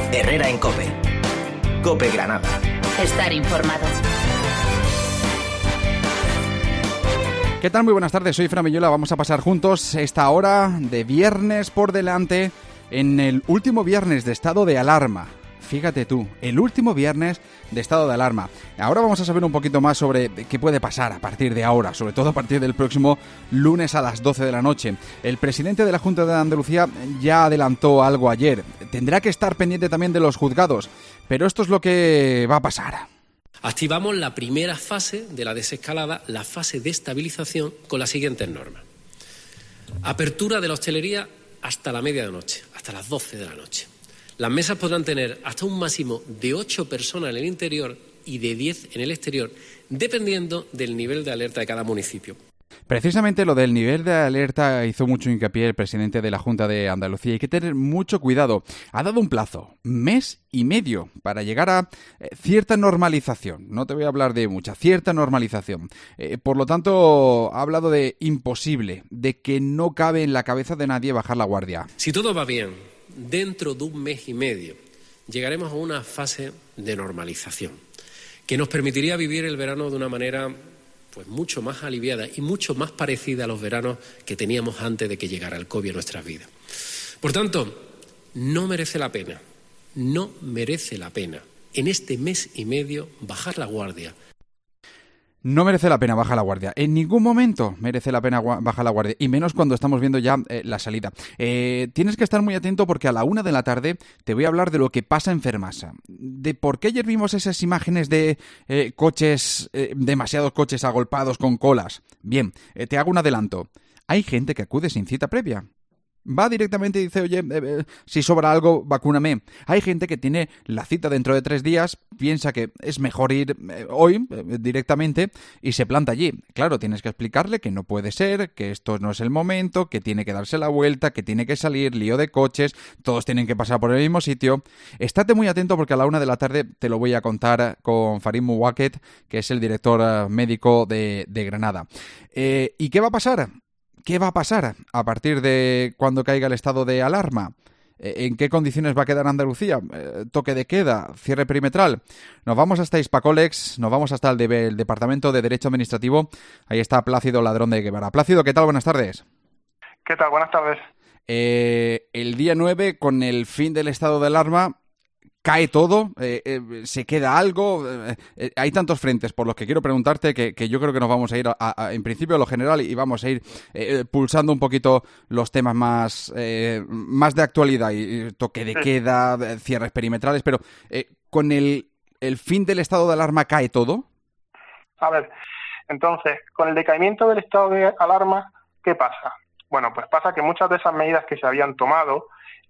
Herrera en COPE. COPE Granada. Estar informado. ¿Qué tal? Muy buenas tardes, soy Fran Millola. Vamos a pasar juntos esta hora de viernes por delante en el último viernes de estado de alarma. Fíjate tú, el último viernes de estado de alarma. Ahora vamos a saber un poquito más sobre qué puede pasar a partir de ahora, sobre todo a partir del próximo lunes a las 12 de la noche. El presidente de la Junta de Andalucía ya adelantó algo ayer. Tendrá que estar pendiente también de los juzgados, pero esto es lo que va a pasar. Activamos la primera fase de la desescalada, la fase de estabilización, con las siguientes normas. Apertura de la hostelería hasta la medianoche, hasta las 12 de la noche. Las mesas podrán tener hasta un máximo de 8 personas en el interior y de 10 en el exterior, dependiendo del nivel de alerta de cada municipio. Precisamente lo del nivel de alerta hizo mucho hincapié el presidente de la Junta de Andalucía. Hay que tener mucho cuidado. Ha dado un plazo, 1 mes y medio, para llegar a cierta normalización. No te voy a hablar de mucha, cierta normalización. Por lo tanto, ha hablado de imposible, de que no cabe en la cabeza de nadie bajar la guardia. Si todo va bien, dentro de 1 mes y medio llegaremos a una fase de normalización que nos permitiría vivir el verano de una manera pues mucho más aliviada y mucho más parecida a los veranos que teníamos antes de que llegara el COVID a nuestras vidas. Por tanto, no merece la pena en este mes y medio bajar la guardia. No merece la pena bajar la guardia. En ningún momento merece la pena bajar la guardia. Y menos cuando estamos viendo ya la salida. Tienes que estar muy atento porque a la 1 de la tarde te voy a hablar de lo que pasa en Fermasa. De por qué ayer vimos esas imágenes de coches, demasiados coches agolpados con colas. Bien, te hago un adelanto. Hay gente que acude sin cita previa. Va directamente y dice, oye, si sobra algo, vacúname. Hay gente que tiene la cita dentro de 3 días, piensa que es mejor ir hoy directamente y se planta allí. Claro, tienes que explicarle que no puede ser, que esto no es el momento, que tiene que darse la vuelta, que tiene que salir, lío de coches, todos tienen que pasar por el mismo sitio. Estate muy atento porque a la 1 de la tarde te lo voy a contar con Farid Muwaket, que es el director médico de Granada. ¿Y qué va a pasar? ¿Qué va a pasar a partir de cuando caiga el estado de alarma? ¿En qué condiciones va a quedar Andalucía? ¿Toque de queda? ¿Cierre perimetral? Nos vamos hasta Hispacolex, nos vamos hasta el Departamento de Derecho Administrativo. Ahí está Plácido Ladrón de Guevara. Plácido, ¿qué tal? Buenas tardes. ¿Qué tal? Buenas tardes. El día 9, con el fin del estado de alarma, ¿cae todo? ¿Se queda algo? Hay tantos frentes por los que quiero preguntarte que yo creo que nos vamos a ir en principio a lo general y vamos a ir pulsando un poquito los temas más de actualidad y toque de queda, cierres perimetrales, pero ¿con el fin del estado de alarma cae todo? A ver, entonces, con el decaimiento del estado de alarma, ¿qué pasa? Bueno, pues pasa que muchas de esas medidas que se habían tomado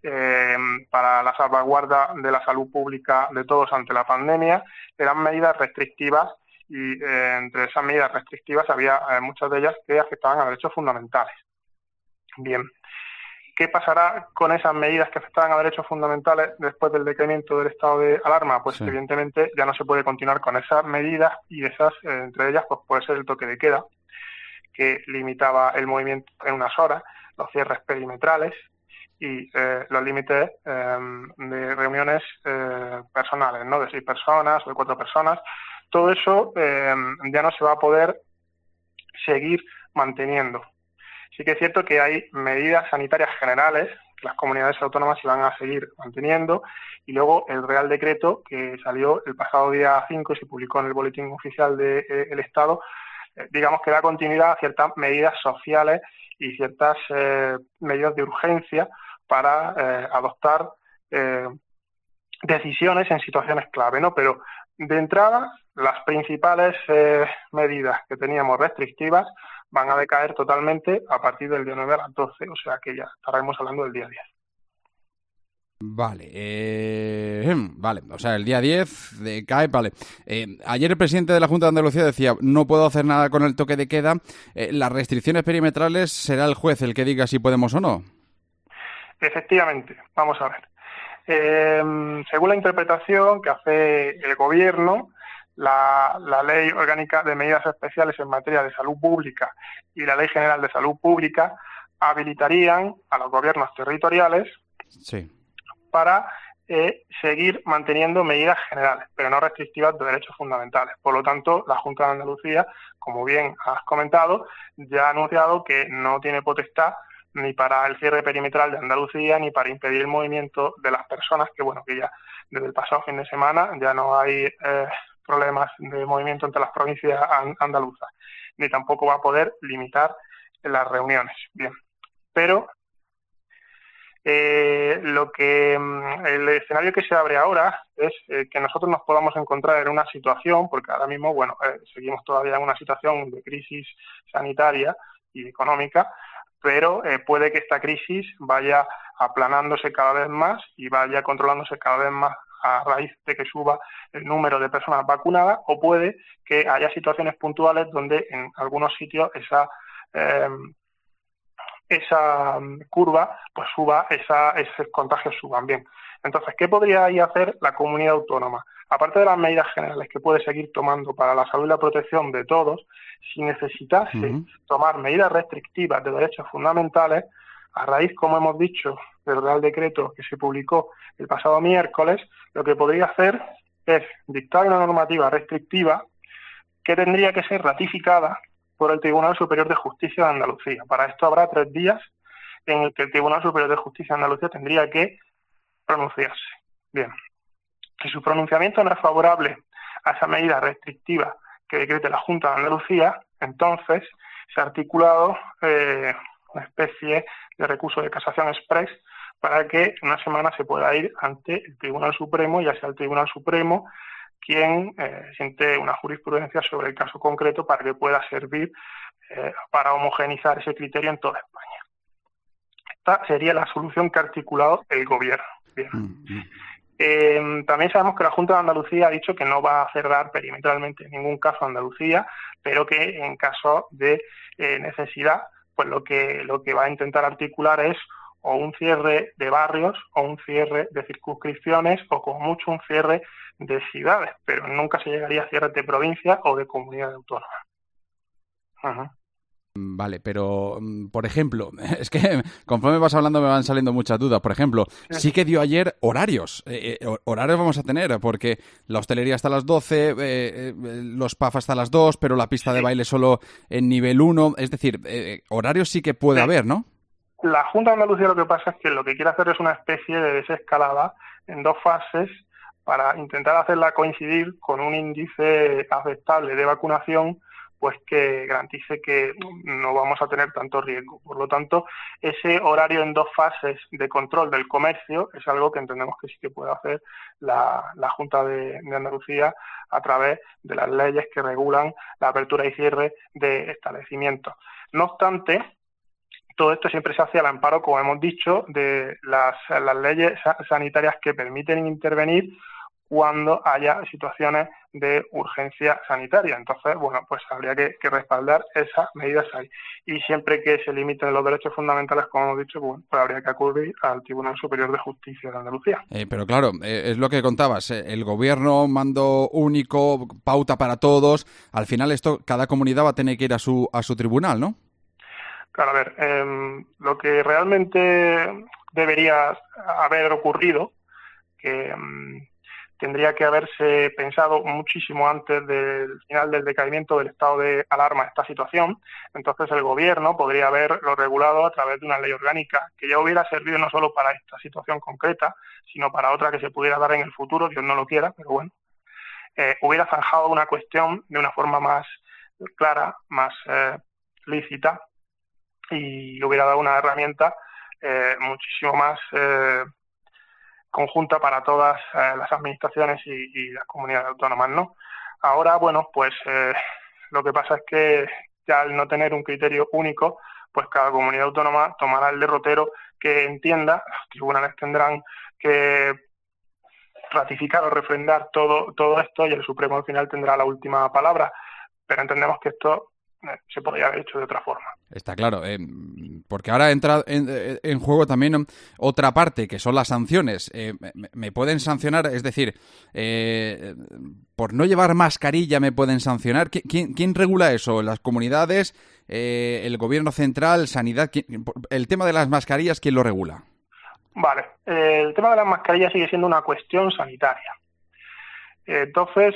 para la salvaguarda de la salud pública de todos ante la pandemia eran medidas restrictivas y entre esas medidas restrictivas había muchas de ellas que afectaban a derechos fundamentales. Bien, ¿qué pasará con esas medidas que afectaban a derechos fundamentales después del decaimiento del estado de alarma? Pues sí, evidentemente ya no se puede continuar con esas medidas y esas, entre ellas, pues puede ser el toque de queda, que limitaba el movimiento en unas horas, los cierres perimetrales y los límites de reuniones personales, ¿no? De 6 personas o de 4 personas. Todo eso ya no se va a poder seguir manteniendo. Sí que es cierto que hay medidas sanitarias generales que las comunidades autónomas se van a seguir manteniendo y luego el Real Decreto que salió el pasado día 5 y se publicó en el Boletín Oficial del Estado, digamos que da continuidad a ciertas medidas sociales y ciertas medidas de urgencia para adoptar decisiones en situaciones clave, ¿no? Pero de entrada, las principales medidas que teníamos restrictivas van a decaer totalmente a partir del día 9 a las 12, o sea que ya estaremos hablando del día 10. Vale, o sea, el día 10 cae, vale. Ayer el presidente de la Junta de Andalucía decía, no puedo hacer nada con el toque de queda, las restricciones perimetrales será el juez el que diga si podemos o no. Efectivamente, vamos a ver. Según la interpretación que hace el Gobierno, la Ley Orgánica de Medidas Especiales en materia de salud pública y la Ley General de Salud Pública habilitarían a los gobiernos territoriales para seguir manteniendo medidas generales, pero no restrictivas de derechos fundamentales. Por lo tanto, la Junta de Andalucía, como bien has comentado, ya ha anunciado que no tiene potestad ni para el cierre perimetral de Andalucía, ni para impedir el movimiento de las personas, que ya desde el pasado fin de semana ya no hay problemas de movimiento entre las provincias andaluzas, ni tampoco va a poder limitar las reuniones. Bien, pero el escenario que se abre ahora es que nosotros nos podamos encontrar en una situación, porque ahora mismo, seguimos todavía en una situación de crisis sanitaria y económica, pero puede que esta crisis vaya aplanándose cada vez más y vaya controlándose cada vez más a raíz de que suba el número de personas vacunadas, o puede que haya situaciones puntuales donde en algunos sitios esa curva pues suba, esos contagios suban. Bien, entonces, ¿qué podría ahí hacer la comunidad autónoma? Aparte de las medidas generales que puede seguir tomando para la salud y la protección de todos, si necesitase tomar medidas restrictivas de derechos fundamentales, a raíz, como hemos dicho, del Real Decreto que se publicó el pasado miércoles, lo que podría hacer es dictar una normativa restrictiva que tendría que ser ratificada por el Tribunal Superior de Justicia de Andalucía. Para esto habrá 3 días en el que el Tribunal Superior de Justicia de Andalucía tendría que pronunciarse. Bien, si su pronunciamiento no es favorable a esa medida restrictiva que decrete la Junta de Andalucía, entonces se ha articulado una especie de recurso de casación express para que en una semana se pueda ir ante el Tribunal Supremo, ya sea el Tribunal Supremo quien siente una jurisprudencia sobre el caso concreto para que pueda servir para homogeneizar ese criterio en toda España. Esta sería la solución que ha articulado el Gobierno. Bien. También sabemos que la Junta de Andalucía ha dicho que no va a cerrar perimetralmente en ningún caso Andalucía, pero que en caso de necesidad, pues lo que va a intentar articular es o un cierre de barrios o un cierre de circunscripciones o como mucho un cierre de ciudades, pero nunca se llegaría a cierres de provincia o de comunidad autónoma. Vale, pero, por ejemplo, es que conforme vas hablando me van saliendo muchas dudas. Por ejemplo, sí que dio ayer horarios. Horarios vamos a tener, porque la hostelería hasta las 12, los PAF hasta las 2, pero la pista de baile solo en nivel 1. Es decir, horarios sí que puede haber, ¿no? La Junta de Andalucía lo que pasa es que lo que quiere hacer es una especie de desescalada en 2 fases para intentar hacerla coincidir con un índice aceptable de vacunación, pues que garantice que no vamos a tener tanto riesgo. Por lo tanto, ese horario en 2 fases de control del comercio es algo que entendemos que sí que puede hacer la Junta de Andalucía a través de las leyes que regulan la apertura y cierre de establecimientos. No obstante, todo esto siempre se hace al amparo, como hemos dicho, de las leyes sanitarias que permiten intervenir cuando haya situaciones de urgencia sanitaria. Entonces, pues habría que respaldar esas medidas ahí. Y siempre que se limiten los derechos fundamentales, como hemos dicho, pues habría que acudir al Tribunal Superior de Justicia de Andalucía. Pero claro, es lo que contabas, el gobierno, mando único, pauta para todos. Al final esto, cada comunidad va a tener que ir a su tribunal, ¿no? Claro, a ver, lo que realmente debería haber ocurrido, que tendría que haberse pensado muchísimo antes del final del decaimiento del estado de alarma esta situación. Entonces el Gobierno podría haberlo regulado a través de una ley orgánica que ya hubiera servido no solo para esta situación concreta, sino para otra que se pudiera dar en el futuro, Dios no lo quiera, pero bueno. Hubiera zanjado una cuestión de una forma más clara, más lícita, y hubiera dado una herramienta muchísimo más conjunta para todas las administraciones y las comunidades autónomas, ¿no? Ahora, pues lo que pasa es que ya al no tener un criterio único, pues cada comunidad autónoma tomará el derrotero que entienda. Los tribunales tendrán que ratificar o refrendar todo esto y el Supremo al final tendrá la última palabra, pero entendemos que esto se podría haber hecho de otra forma. Está claro, porque ahora entra en juego también otra parte, que son las sanciones. ¿Me pueden sancionar? Es decir, por no llevar mascarilla me pueden sancionar. ¿Quién regula eso? ¿Las comunidades? ¿El gobierno central? ¿Sanidad? El tema de las mascarillas, ¿quién lo regula? Vale, el tema de las mascarillas sigue siendo una cuestión sanitaria. Entonces,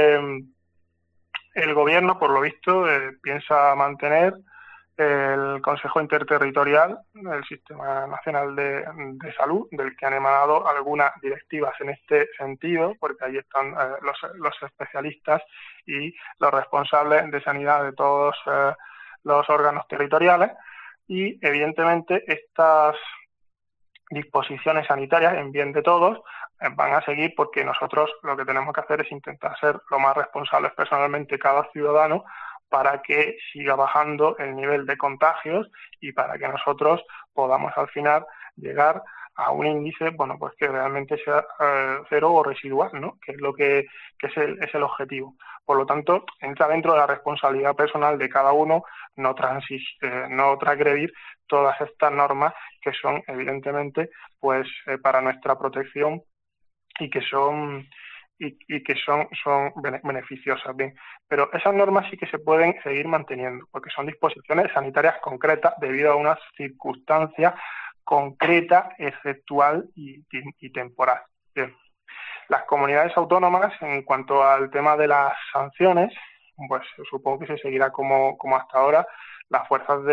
el gobierno, por lo visto, piensa mantener el Consejo Interterritorial del Sistema Nacional de Salud, del que han emanado algunas directivas en este sentido, porque ahí están los especialistas y los responsables de sanidad de todos los órganos territoriales, y evidentemente estas disposiciones sanitarias en bien de todos van a seguir, porque nosotros lo que tenemos que hacer es intentar ser lo más responsables personalmente cada ciudadano para que siga bajando el nivel de contagios y para que nosotros podamos al final llegar a un índice, bueno, pues que realmente sea cero o residual, ¿no? Que es lo que es el objetivo. Por lo tanto, entra dentro de la responsabilidad personal de cada uno no transgredir todas estas normas que son evidentemente pues para nuestra protección y que son beneficiosas, bien. Pero esas normas sí que se pueden seguir manteniendo, porque son disposiciones sanitarias concretas debido a unas circunstancias concretas, exceptual y temporal. Bien. Las comunidades autónomas, en cuanto al tema de las sanciones, pues supongo que se seguirá como hasta ahora. Las fuerzas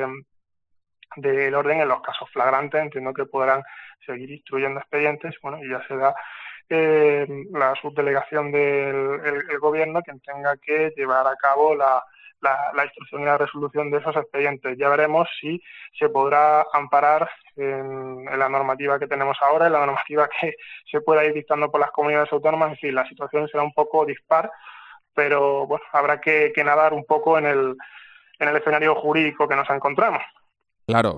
del orden, en los casos flagrantes, entiendo que podrán seguir instruyendo expedientes, bueno, y ya se da la subdelegación del gobierno quien tenga que llevar a cabo la instrucción y la resolución de esos expedientes. Ya veremos si se podrá amparar en la normativa que tenemos ahora, en la normativa que se pueda ir dictando por las comunidades autónomas. En fin, la situación será un poco dispar, pero bueno, habrá que nadar un poco en el escenario jurídico que nos encontramos. Claro,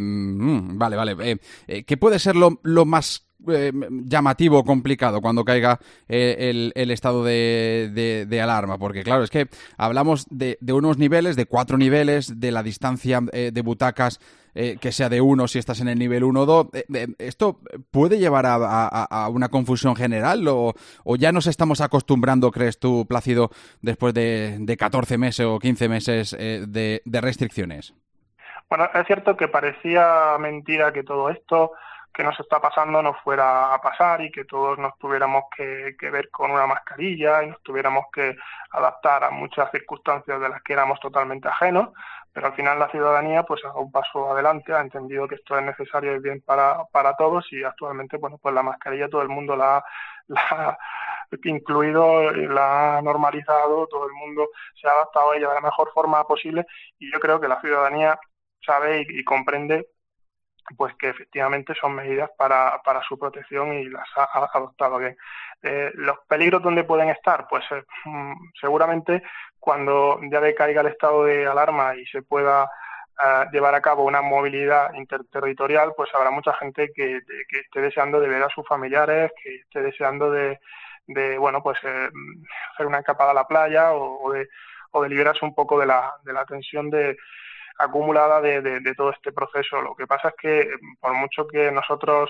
vale. ¿Qué puede ser lo más llamativo o complicado cuando caiga el estado de alarma? Porque claro, es que hablamos de unos niveles, de 4 niveles, de la distancia de butacas que sea de 1 si estás en el nivel 1 o 2. ¿Esto puede llevar a una confusión general o ya nos estamos acostumbrando, crees tú, Plácido, después de 14 meses o 15 meses de restricciones? Bueno, es cierto que parecía mentira que todo esto que nos está pasando nos fuera a pasar y que todos nos tuviéramos que ver con una mascarilla y nos tuviéramos que adaptar a muchas circunstancias de las que éramos totalmente ajenos, pero al final la ciudadanía pues ha dado un paso adelante, ha entendido que esto es necesario y bien para todos, y actualmente bueno, pues la mascarilla todo el mundo la ha incluido, la ha normalizado, todo el mundo se ha adaptado a ella de la mejor forma posible, y yo creo que la ciudadanía sabe y comprende pues que efectivamente son medidas para su protección y las ha adoptado bien. Los peligros donde pueden estar, pues seguramente cuando ya decaiga el estado de alarma y se pueda llevar a cabo una movilidad interterritorial, pues habrá mucha gente que esté deseando de ver a sus familiares, que esté deseando de bueno, pues hacer una escapada a la playa o de liberarse un poco de la tensión acumulada de todo este proceso. Lo que pasa es que por mucho que nosotros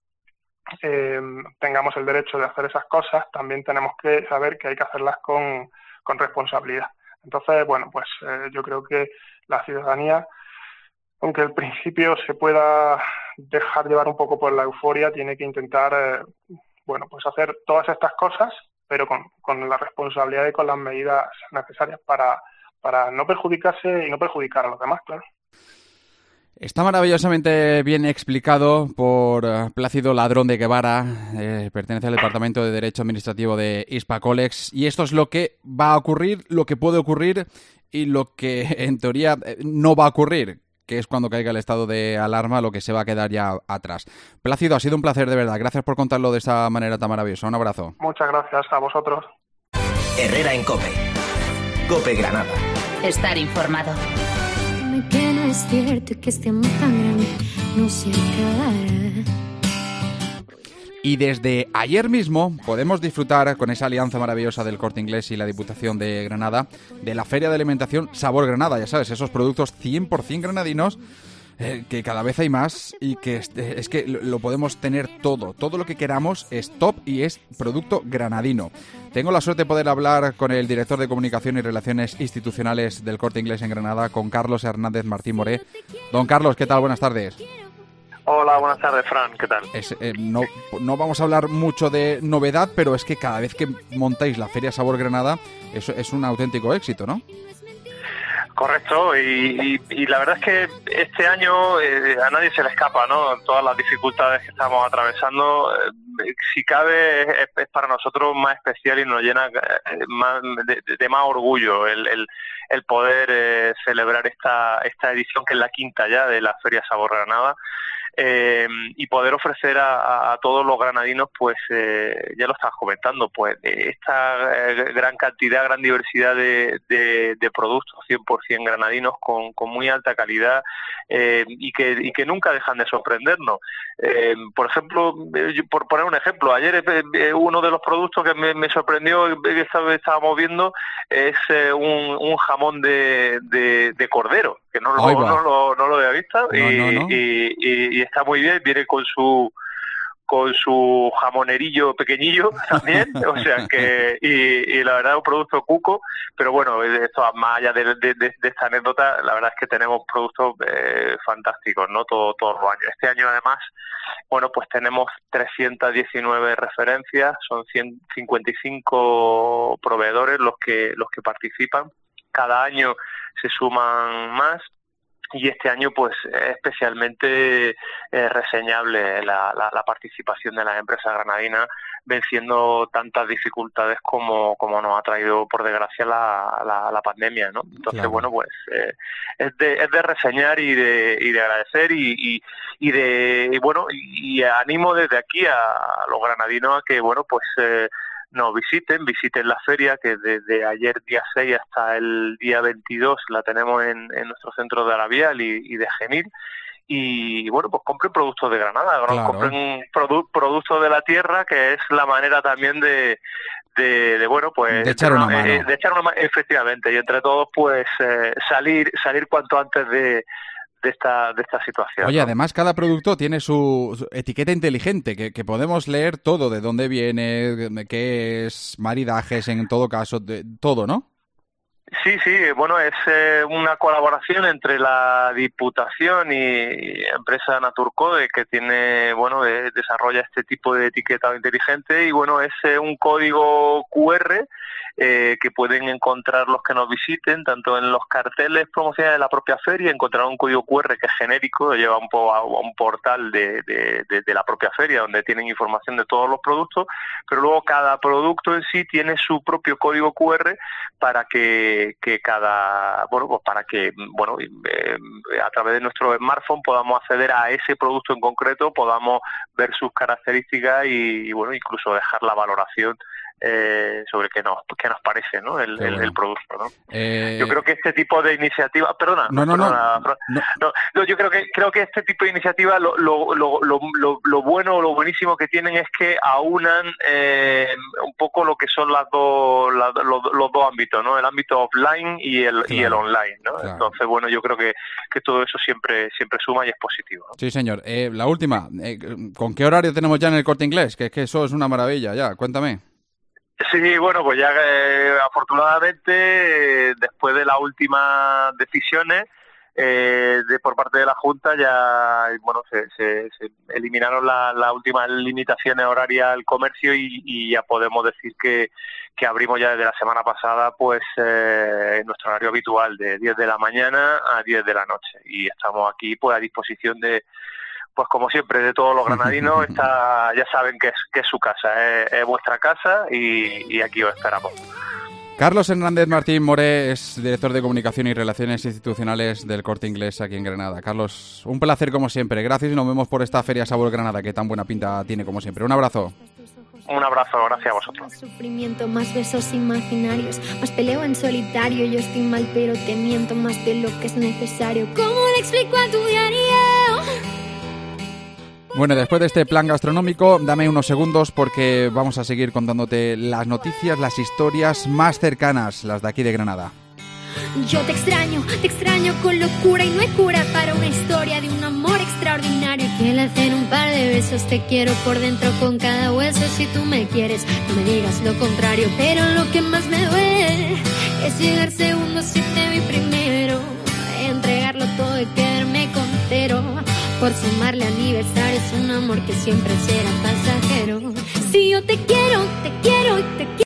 tengamos el derecho de hacer esas cosas, también tenemos que saber que hay que hacerlas con responsabilidad. Entonces, bueno, pues yo creo que la ciudadanía, aunque al principio se pueda dejar llevar un poco por la euforia, tiene que intentar bueno, pues hacer todas estas cosas, pero con la responsabilidad y con las medidas necesarias para no perjudicarse y no perjudicar a los demás, claro. Está maravillosamente bien explicado por Plácido Ladrón de Guevara, pertenece al Departamento de Derecho Administrativo de Hispacolex, y esto es lo que va a ocurrir, lo que puede ocurrir y lo que en teoría no va a ocurrir, que es cuando caiga el estado de alarma, lo que se va a quedar ya atrás. Plácido, ha sido un placer de verdad. Gracias por contarlo de esta manera tan maravillosa. Un abrazo. Muchas gracias a vosotros. Herrera en COPE. COPE Granada. Estar informado. Que no es cierto que este amor tan grande no se acabará. Y desde ayer mismo podemos disfrutar con esa alianza maravillosa del Corte Inglés y la Diputación de Granada de la Feria de Alimentación Sabor Granada. Ya sabes, esos productos 100% granadinos que cada vez hay más y que es que lo podemos tener todo lo que queramos es top y es producto granadino. Tengo la suerte de poder hablar con el director de Comunicación y Relaciones Institucionales del Corte Inglés en Granada, con Carlos Hernández Martín Moré. Don Carlos, ¿qué tal? Buenas tardes. Hola, buenas tardes, Fran, ¿qué tal? No vamos a hablar mucho de novedad, pero es que cada vez que montáis la Feria Sabor Granada, eso es un auténtico éxito, ¿no? Correcto, y la verdad es que este año a nadie se le escapa, ¿no? Todas las dificultades que estamos atravesando, si cabe, es para nosotros más especial y nos llena de más orgullo el poder celebrar esta edición, que es la quinta ya de la Feria Sabor Granada. Y poder ofrecer a todos los granadinos, pues ya lo estabas comentando, pues esta gran cantidad, gran diversidad de productos 100% granadinos con muy alta calidad y que nunca dejan de sorprendernos. Por ejemplo, por poner un ejemplo, ayer uno de los productos que me sorprendió que estábamos viendo es un jamón de cordero, que no lo había visto, y está muy bien, viene con su jamonerillo pequeñillo también, o sea que y la verdad es un producto cuco, pero bueno, esto más allá de esta anécdota, la verdad es que tenemos productos fantásticos, ¿no? Todos los años. Este año además, bueno, pues tenemos 319 referencias, son 155 proveedores los que participan, cada año se suman más. Y este año, pues, es especialmente reseñable la participación de las empresas granadinas, venciendo tantas dificultades como nos ha traído, por desgracia, la pandemia, ¿no? Entonces, claro. Bueno, pues, es de reseñar y de agradecer y animo desde aquí a los granadinos a que, bueno, pues, nos visiten la feria, que desde ayer día 6 hasta el día 22 la tenemos en nuestro centro de Arabial y de Genil, y bueno, pues compren productos de Granada, claro. Compren productos de la tierra, que es la manera también de bueno, pues de echar una mano, efectivamente, y entre todos pues salir cuanto antes de esta situación. Oye, ¿no? Además cada producto tiene su etiqueta inteligente, que podemos leer todo, de dónde viene, qué es, maridajes en todo caso, de todo, ¿no? Sí, bueno, es una colaboración entre la Diputación y empresa Naturcode, que tiene, bueno, desarrolla este tipo de etiquetado inteligente, y bueno, es un código QR que pueden encontrar los que nos visiten, tanto en los carteles promocionales de la propia feria, encontrarán un código QR que es genérico, lleva a un portal de la propia feria, donde tienen información de todos los productos, pero luego cada producto en sí tiene su propio código QR para que a través de nuestro smartphone podamos acceder a ese producto en concreto, podamos ver sus características y bueno, incluso dejar la valoración sobre qué nos parece, ¿no? El producto, ¿no? Yo creo que este tipo de iniciativas, yo creo que este tipo de iniciativas lo bueno, lo buenísimo que tienen es que aunan un poco lo que son los dos ámbitos, ¿no? El ámbito offline y el online, ¿no? Claro. Entonces, bueno, yo creo que todo eso siempre suma y es positivo, ¿no? Sí, señor. La última, ¿con qué horario tenemos ya en el Corte Inglés? Que es que eso es una maravilla, ya, cuéntame. Sí, bueno, pues ya afortunadamente después de las últimas decisiones por parte de la Junta, ya bueno, se eliminaron las últimas limitaciones horarias al comercio y ya podemos decir que abrimos ya desde la semana pasada pues nuestro horario habitual de 10 de la mañana a 10 de la noche, y estamos aquí pues a disposición de, pues como siempre, de todos los granadinos. Ya saben que es su casa, es vuestra casa, y aquí os esperamos. Carlos Hernández Martín Moré es director de Comunicación y Relaciones Institucionales del Corte Inglés aquí en Granada. Carlos, un placer como siempre. Gracias y nos vemos por esta Feria Sabor Granada, que tan buena pinta tiene como siempre. Un abrazo. Un abrazo, gracias a vosotros. Más sufrimiento, más besos imaginarios, más peleo en solitario. Yo estoy mal, pero te miento más de lo que es necesario. ¿Cómo le explico a tu diario? Bueno, después de este plan gastronómico, dame unos segundos porque vamos a seguir contándote las noticias, las historias más cercanas, las de aquí de Granada. Yo te extraño con locura, y no hay cura para una historia de un amor extraordinario. Que le hacen un par de besos, te quiero por dentro con cada hueso. Si tú me quieres, no me digas lo contrario. Pero lo que más me duele es llegar segundo si te vi primero, entregarlo todo y quedarme con cero. por sumarle aniversario, es un amor que siempre será pasajero. Si yo te quiero, te quiero y te quiero.